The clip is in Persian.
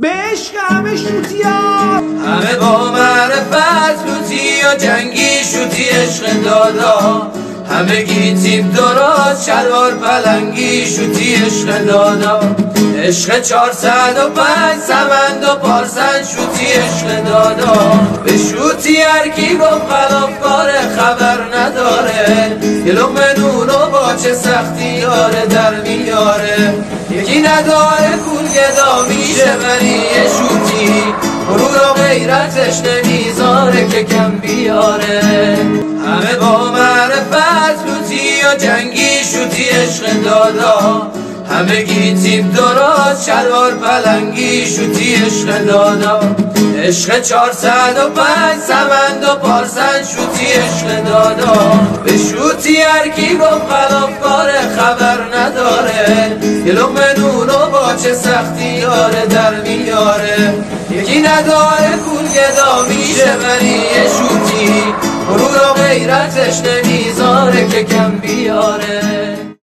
به عشق همه شوتی ها، همه با معرفت لوتی و جنگی شوتی عشق دادا، همه گیتیم درست شلوار پلنگی شوتی عشق دادا، عشق 405 سمند و پارسن شوتی عشق دادا، به شوتی هرکی گفت خلافکار خبر نداره، یه لقمه نون و با چه سختی داره در میاره، یکی نداره کول گدا میشه ولی شوتی غرور و غیرتش نمیذاره که کم بیاره، همه با معرفت لوتی و جنگی شوتی عشق دادا، همه گیتیم درست شلوار پلنگی شوتی عشق دادا، عشق 405 سمند و پارسن شوتی عشق دادا، به شوتی هرکی گفت خلافکار خبر نداره، یه لقمه نون و با چه سختی داره در میاره، یکی نداره کول گدا میشه ولی شوتی غرور و غیرتش نمیذاره که کم بیاره.